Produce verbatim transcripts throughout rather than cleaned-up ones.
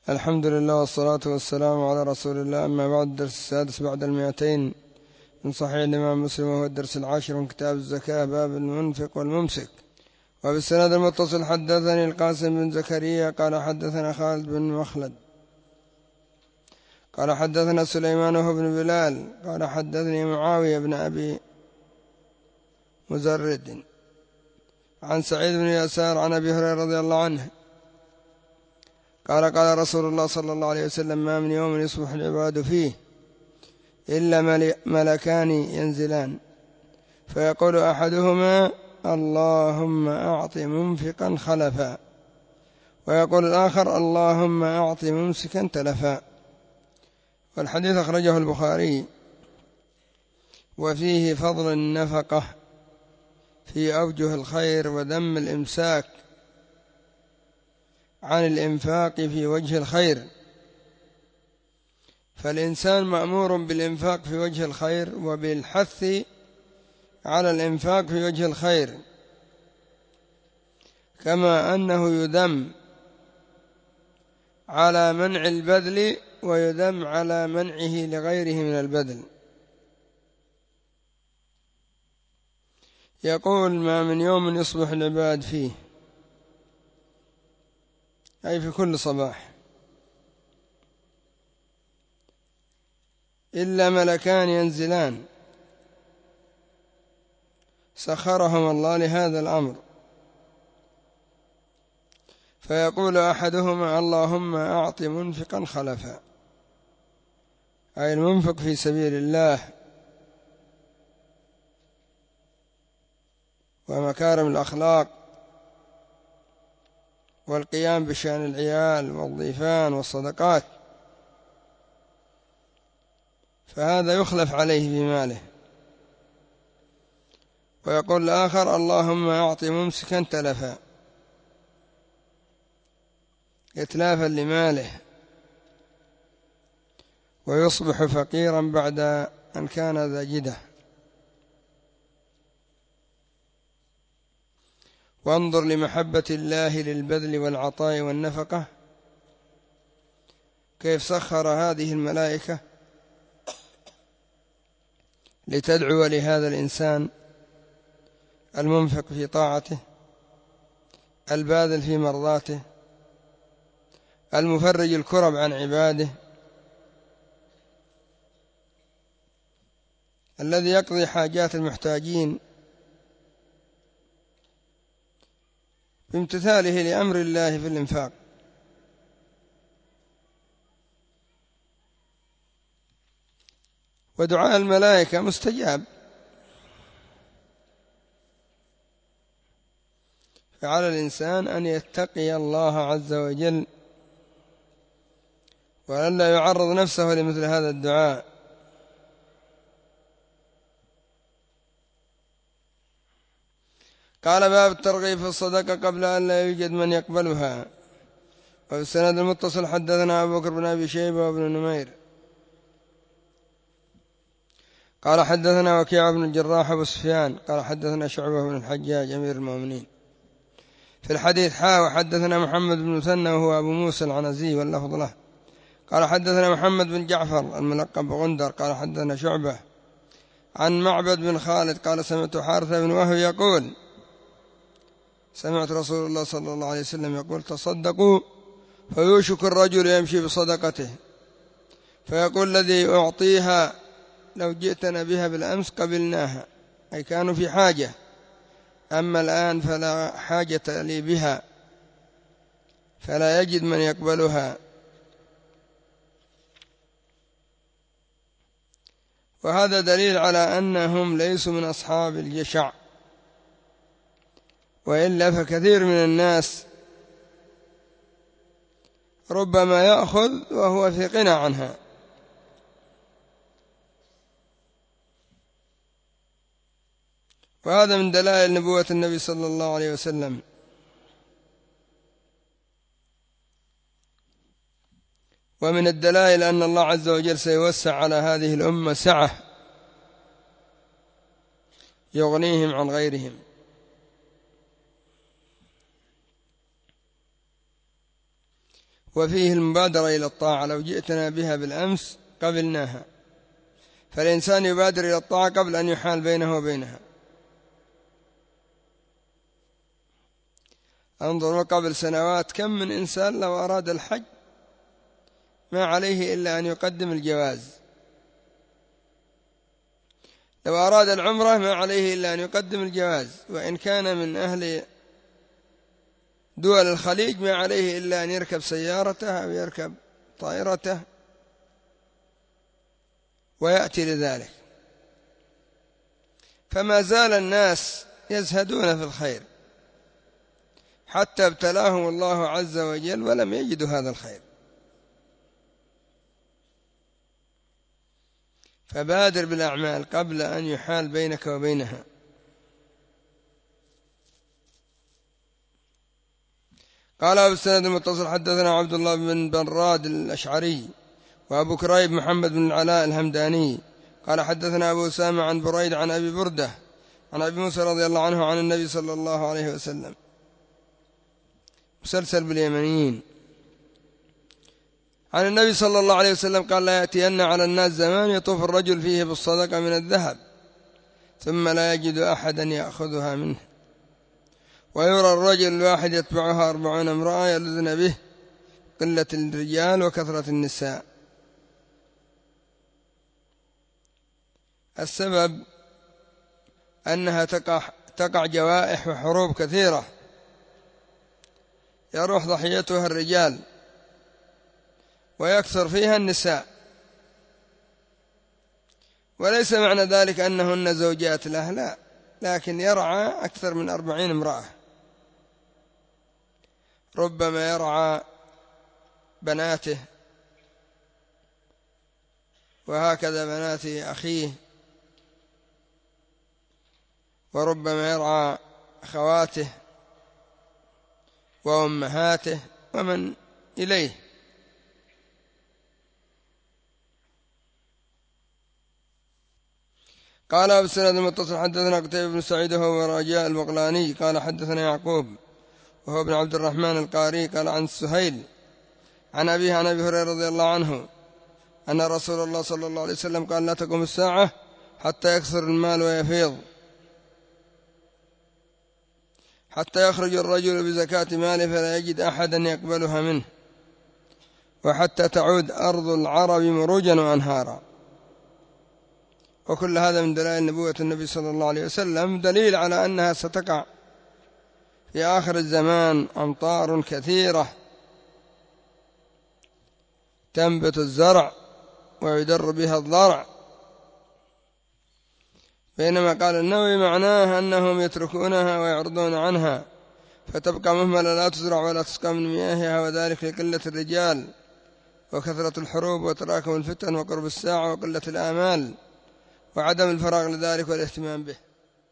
الحمد لله والصلاة والسلام على رسول الله. أما بعد، الدرس السادس بعد المئتين من صحيح الإمام مسلم، وهو الدرس العاشر من كتاب الزكاة، باب المنفق والممسك. وبالسند المتصل حدثني القاسم بن زكريا قال حدثنا خالد بن مخلد قال حدثنا سليمان وهو بن بلال قال حدثني معاوية بن أبي مزرد عن سعيد بن يسار عن أبي هريرة رضي الله عنه قال قال رسول الله صلى الله عليه وسلم: ما من يوم يصبح العباد فيه إلا ملكان ينزلان، فيقول أحدهما: اللهم أعط منفقا خلفا، ويقول الآخر: اللهم أعط ممسكا تلفا. والحديث أخرجه البخاري. وفيه فضل النفقة في أوجه الخير وذم الإمساك عن الإنفاق في وجه الخير، فالإنسان مأمور بالإنفاق في وجه الخير وبالحث على الإنفاق في وجه الخير، كما أنه يذم على منع البذل ويذم على منعه لغيره من البذل. يقول: ما من يوم يصبح العباد فيه، أي في كل صباح، إلا ملكان ينزلان سخرهم الله لهذا الأمر، فيقول أحدهما: اللهم أعط منفقا خلفا، أي المنفق في سبيل الله ومكارم الأخلاق والقيام بشأن العيال والضيفان والصدقات، فهذا يخلف عليه في ماله. ويقول الآخر: اللهم أعط ممسكا تلفا، إتلافا لماله، ويصبح فقيرا بعد أن كان ذا جده. وانظر لمحبة الله للبذل والعطاء والنفقة، كيف سخر هذه الملائكة لتدعو لهذا الإنسان المنفق في طاعته، الباذل في مرضاته، المفرج الكرب عن عباده، الذي يقضي حاجات المحتاجين بامتثاله لأمر الله في الإنفاق. ودعاء الملائكة مستجاب، فعلى الإنسان أن يتقي الله عز وجل وأن لا يعرض نفسه لمثل هذا الدعاء. قال: باب الترغيب في الصدقة قبل أن لا يوجد من يقبلها. وفي السند المتصل حدثنا أبو بكر بن أبي شيبة وابن نمير قال حدثنا وكيع بن الجراح أبو سفيان قال حدثنا شعبة بن الحجاج أمير المؤمنين في الحديث حا وحدثنا محمد بن مثنى وهو أبو موسى العنزي واللفظ له قال حدثنا محمد بن جعفر الملقب بغندر قال حدثنا شعبة عن معبد بن خالد قال سمعت حارثة بن وهب يقول: سمعت رسول الله صلى الله عليه وسلم يقول: تصدقوا فيوشك الرجل يمشي بصدقته فيقول الذي أعطيها: لو جئتنا بها بالأمس قبلناها، أي كانوا في حاجة، أما الآن فلا حاجة لي بها، فلا يجد من يقبلها. وهذا دليل على أنهم ليسوا من أصحاب الجشع، وإلا فكثير من الناس ربما يأخذ وهو في غنى عنها. وهذا من دلائل نبوة النبي صلى الله عليه وسلم. ومن الدلائل أن الله عز وجل سيوسع على هذه الأمة سعة يغنيهم عن غيرهم. وفيه المبادرة إلى الطاعة، لو جئتنا بها بالأمس قبلناها، فالإنسان يبادر إلى الطاعة قبل أن يحال بينه وبينها. انظر، قبل سنوات كم من إنسان لو أراد الحج ما عليه إلا أن يقدم الجواز، لو أراد العمرة ما عليه إلا أن يقدم الجواز، وإن كان من أهل دول الخليج ما عليه إلا أن يركب سيارته أو يركب طائرته ويأتي لذلك. فما زال الناس يزهدون في الخير حتى ابتلاهم الله عز وجل ولم يجدوا هذا الخير. فبادر بالأعمال قبل أن يحال بينك وبينها. قال أبو السند المتصل حدثنا عبد الله بن براد الأشعري وأبو كريب محمد بن العلاء الهمداني قال حدثنا أبو أسامة عن بريد عن أبي بردة عن أبي موسى رضي الله عنه عن النبي صلى الله عليه وسلم، مسلسل باليمنيين، عن النبي صلى الله عليه وسلم قال لا يأتين على الناس زمان يطوف الرجل فيه بالصدقة من الذهب ثم لا يجد أحدا يأخذها منه، ويرى الرجل الواحد يتبعها أربعون امرأة يلذن به قلة الرجال وكثرة النساء. السبب أنها تقع, تقع جوائح وحروب كثيرة يروح ضحيتها الرجال ويكثر فيها النساء، وليس معنى ذلك أنهن زوجات له، لا، لكن يرعى أكثر من أربعين امرأة، ربما يرعى بناته وهكذا بنات أخيه، وربما يرعى أخواته وأمهاته ومن إليه. قال أبو السند المتصل حدثنا قتيبة بن سعيد وهو رجاء البغلاني قال حدثنا يعقوب وهو ابن عبد الرحمن القاري قال عن سهيل عن أبيه عن أبي هريرة رضي الله عنه أن رسول الله صلى الله عليه وسلم قال لا تقوم الساعة حتى يكثر المال ويفيض، حتى يخرج الرجل بزكاة ماله فلا يجد أحدا يقبلها منه، وحتى تعود أرض العرب مروجا وأنهارا. وكل هذا من دلائل نبوة النبي صلى الله عليه وسلم، دليل على أنها ستقع في آخر الزمان أمطار كثيرة تنبت الزرع ويدر بها الضرع، بينما قال النووي معناه أنهم يتركونها ويعرضون عنها فتبقى مهملة لا تزرع ولا تسقى من مياهها، وذلك لقلة الرجال وكثرة الحروب وتراكم الفتن وقرب الساعة وقلة الآمال وعدم الفراغ لذلك والاهتمام به.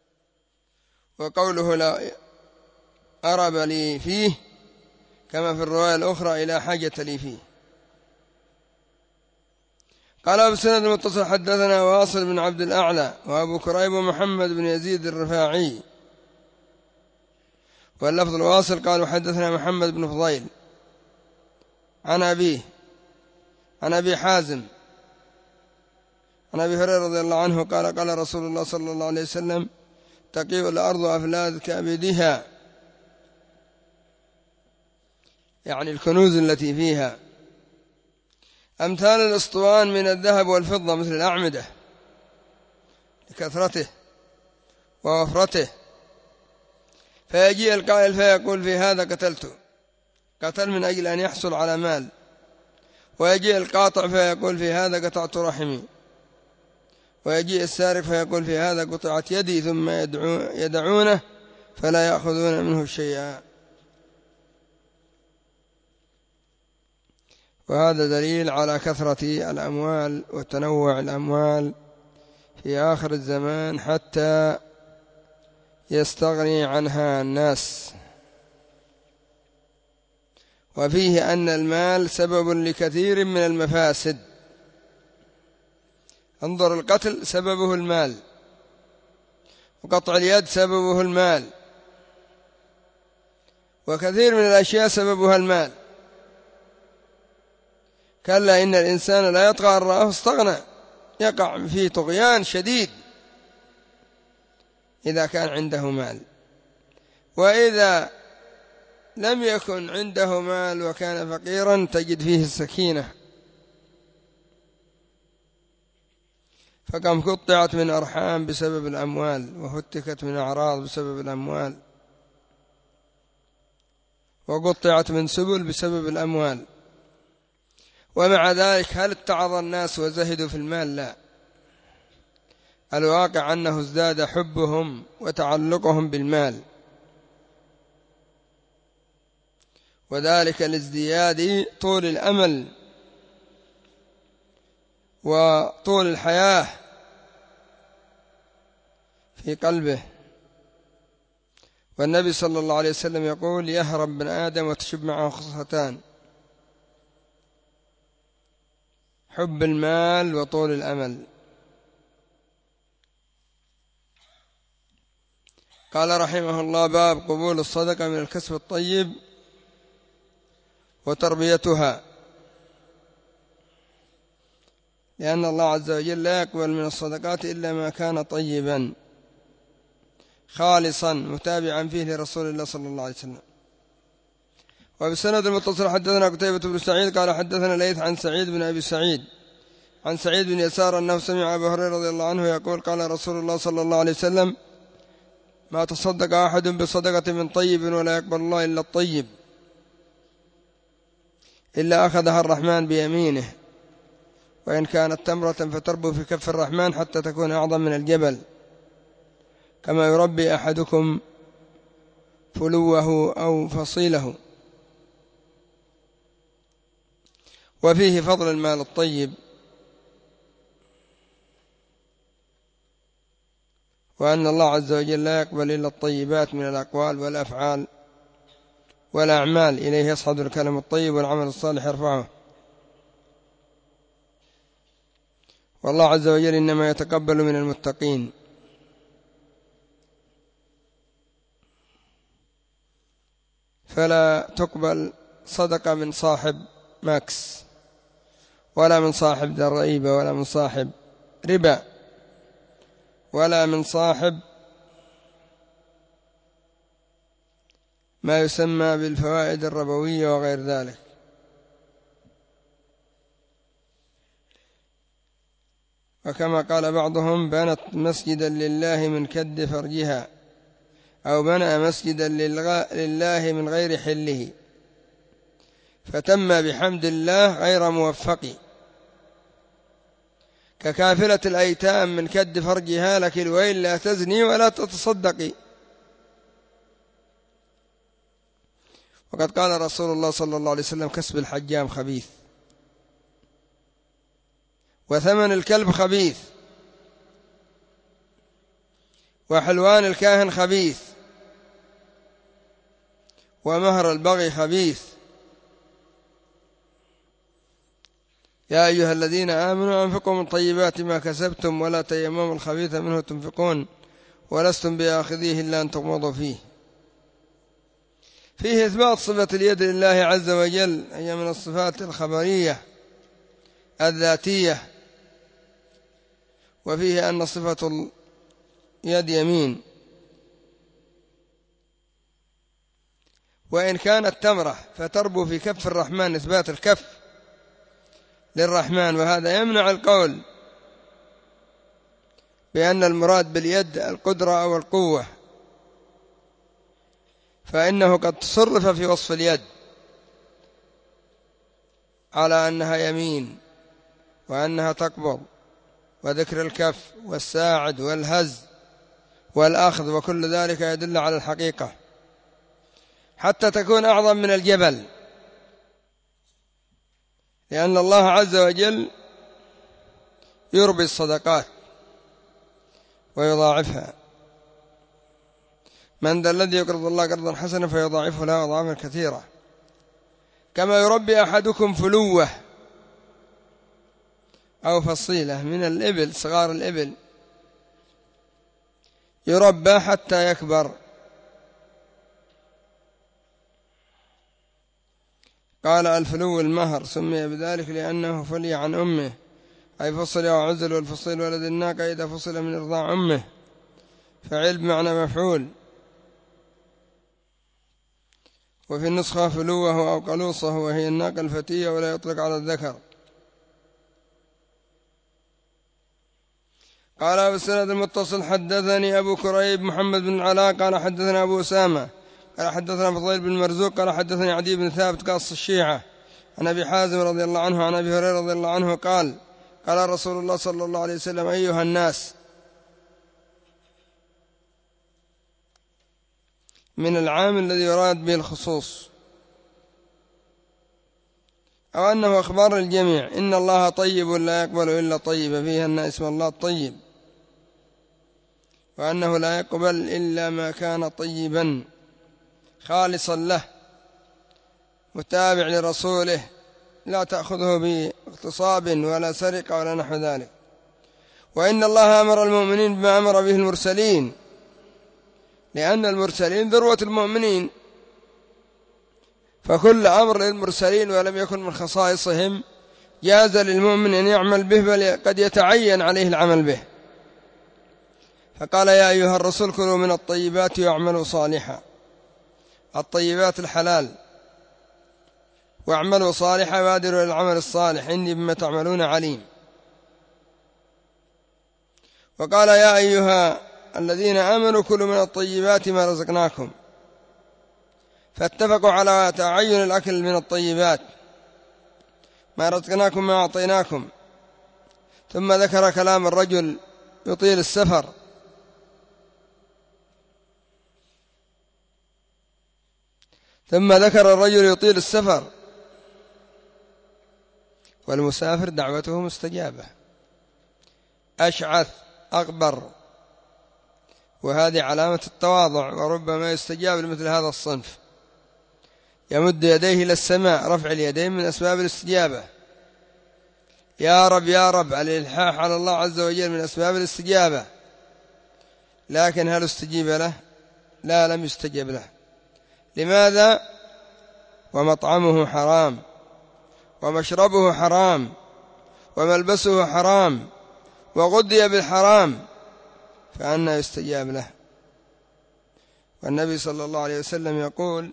وقوله لا أرب لي فيه كما في الرواية الأخرى إلى حاجة لي فيه. قال أبو السند المتصل حدثنا واصل بن عبد الأعلى وأبو كريب ومحمد بن يزيد الرفاعي، واللفظ الواصل قالوا حدثنا محمد بن فضيل عن أبيه عن أبي حازم عن أبي هريرة رضي الله عنه قال قال رسول الله صلى الله عليه وسلم تقيء الأرض أفلاذ كبدها، يعني الكنوز التي فيها، أمثال الأسطوان من الذهب والفضة مثل الأعمدة لكثرته ووفرته، فيجيء القائل فيقول في هذا قتلت، قتل من أجل أن يحصل على مال، ويجيء القاطع فيقول في هذا قطعت رحمي، ويجيء السارق فيقول في هذا قطعت يدي، ثم يدعونه فلا يأخذون منه شيئا. وهذا دليل على كثرة الأموال وتنوع الأموال في آخر الزمان حتى يستغني عنها الناس. وفيه أن المال سبب لكثير من المفاسد. انظر، القتل سببه المال، وقطع اليد سببه المال، وكثير من الأشياء سببها المال. كلا إن الإنسان لا يطغى أن رآه استغنى، يقع في طغيان شديد إذا كان عنده مال. وإذا لم يكن عنده مال وكان فقيرا تجد فيه السكينة. فكم قطعت من أرحام بسبب الأموال، وهتكت من أعراض بسبب الأموال، وقطعت من سبل بسبب الأموال، ومع ذلك هل اتعظ الناس وزهدوا في المال؟ لا، الواقع أنه ازداد حبهم وتعلقهم بالمال، وذلك لازدياد طول الأمل وطول الحياة في قلبه. والنبي صلى الله عليه وسلم يقول: يهرب بن آدم وتشب معه خصلتان: حب المال وطول الأمل. قال رحمه الله: باب قبول الصدقة من الكسب الطيب وتربيتها، لأن الله عز وجل لا يقبل من الصدقات إلا ما كان طيبا خالصا متابعا فيه لرسول الله صلى الله عليه وسلم. وبالسند المتصل حدثنا قتيبة بن سعيد قال حدثنا ليث عن سعيد بن أبي سعيد عن سعيد بن يسار أنه سمع أبا هريرة رضي الله عنه يقول: قال رسول الله صلى الله عليه وسلم: ما تصدق أحد بصدقة من طيب ولا يقبل الله إلا الطيب إلا أخذها الرحمن بيمينه، وإن كانت تمرة فتربو في كف الرحمن حتى تكون أعظم من الجبل، كما يربي أحدكم فلوه أو فصيله. وفيه فضل المال الطيب، وأن الله عز وجل لا يقبل إلا الطيبات من الأقوال والأفعال والأعمال، إليه يصعد الكلم الطيب والعمل الصالح يرفعه. والله عز وجل إنما يتقبل من المتقين. فلا تقبل صدقة من صاحب ماكس، ولا من صاحب ضريبة، ولا من صاحب ربا، ولا من صاحب ما يسمى بالفوائد الربوية وغير ذلك. وكما قال بعضهم: بنت مسجدا لله من كد فرجها، أو بنى مسجدا لله من غير حله، فتم بحمد الله غير موفق، ككافلة الأيتام من كد فرجها، لك الويل لا تزني ولا تتصدقي. وقد قال رسول الله صلى الله عليه وسلم: كسب الحجام خبيث، وثمن الكلب خبيث، وحلوان الكاهن خبيث، ومهر البغي خبيث. يا أيها الذين آمنوا أنفقوا من طيبات ما كسبتم ولا تيمموا الخبيث منه تنفقون ولستم بآخذيه إلا أن تغمضوا فيه. فيه إثبات صفة اليد لله عز وجل، هي من الصفات الخبرية الذاتية. وفيه أن صفة اليد يمين، وإن كانت تمرة فتربو في كف الرحمن، إثبات الكف للرحمن، وهذا يمنع القول بأن المراد باليد القدرة أو القوة، فإنه قد تصرف في وصف اليد على أنها يمين وأنها تقبض، وذكر الكف والساعد والهز والأخذ، وكل ذلك يدل على الحقيقة حتى تكون أعظم من الجبل، لأن الله عز وجل يربي الصدقات ويضاعفها. من ذا الذي يقرض الله قرضا حسنا فيضاعفه له أضعافا كثيرة، كما يربي أحدكم فلوه أو فصيلة من الإبل، صغار الإبل، يربى حتى يكبر، قال الفلو المهر سمي بذلك لأنه فلي عن أمه، أي فصل أو عزل، والفصيل ولد الناقة إذا فصل من إرضاع أمه، فعل بمعنى مفعول. وفي النسخة فلوه أو قلوصه، وهي الناقة الفتية، ولا يطلق على الذكر. قال أبو السند المتصل حدثني أبو كريب محمد بن العلاء قال حدثنا أبو أسامة قال حدثنا فضيل بن مرزوق قال حدثني عدي بن ثابت قاص الشيعة عن أبي حازم رضي الله عنه عن أبي هريرة رضي الله عنه قال قال رسول الله صلى الله عليه وسلم: أيها الناس، من العام الذي يراد به الخصوص، أو أنه أخبار الجميع: إن الله طيب لا يقبل إلا طيبا، فيها أن اسم الله الطيب، وأنه لا يقبل إلا ما كان طيبا خالصا له متابع لرسوله، لا تأخذه باغتصاب ولا سرقة ولا نحو ذلك. وإن الله أمر المؤمنين بما أمر به المرسلين، لأن المرسلين ذروة المؤمنين، فكل أمر للمرسلين ولم يكن من خصائصهم جاز للمؤمن أن يعمل به، بل قد يتعين عليه العمل به. فقال: يا أيها الرسول كلوا من الطيبات واعملوا صالحا. الطيبات الحلال، واعملوا صالحا، بادروا إلى العمل الصالح، إني بما تعملون عليم. وقال: يا أيها الذين آمنوا كلوا من الطيبات ما رزقناكم. فاتفقوا على تعين الأكل من الطيبات، ما رزقناكم ما أعطيناكم. ثم ذكر كلام الرجل يطيل السفر، ثم ذكر الرجل يطيل السفر والمسافر دعوته مستجابة، أشعث أغبر، وهذه علامة التواضع، وربما يستجاب لمثل هذا الصنف. يمد يديه إلى السماء، رفع اليدين من أسباب الاستجابة. يا رب يا رب، الإلحاح على الله عز وجل من أسباب الاستجابة. لكن هل استجيب له؟ لا، لم يستجب له. لماذا؟ ومطعمه حرام، ومشربه حرام، وملبسه حرام، وغذي بالحرام، فأنى يستجاب له؟ والنبي صلى الله عليه وسلم يقول: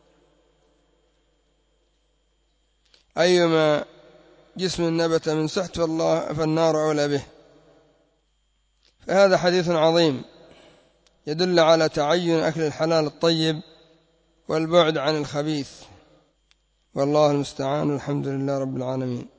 أيما جسم نبت من سحت فالله فالنار أولى به. فهذا حديث عظيم يدل على تعين أكل الحلال الطيب والبعد عن الخبيث، والله المستعان، والحمد لله رب العالمين.